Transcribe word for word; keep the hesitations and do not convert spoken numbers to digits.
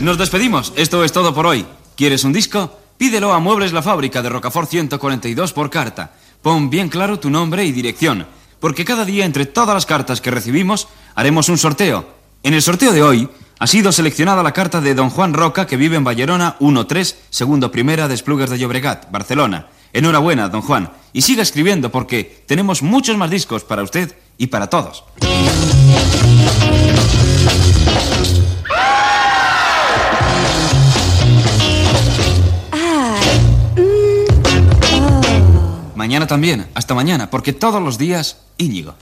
Nos despedimos. Esto es todo por hoy. ¿Quieres un disco? Pídelo a Muebles La Fábrica de Rocafort ciento cuarenta y dos por carta. Pon bien claro tu nombre y dirección, porque cada día entre todas las cartas que recibimos haremos un sorteo. En el sorteo de hoy ha sido seleccionada la carta de don Juan Roca, que vive en Vallerona uno tres, segundo primera de Esplugues de Llobregat, Barcelona. Enhorabuena, don Juan, y siga escribiendo porque tenemos muchos más discos para usted y para todos. Mañana también. Hasta mañana, porque todos los días, Íñigo.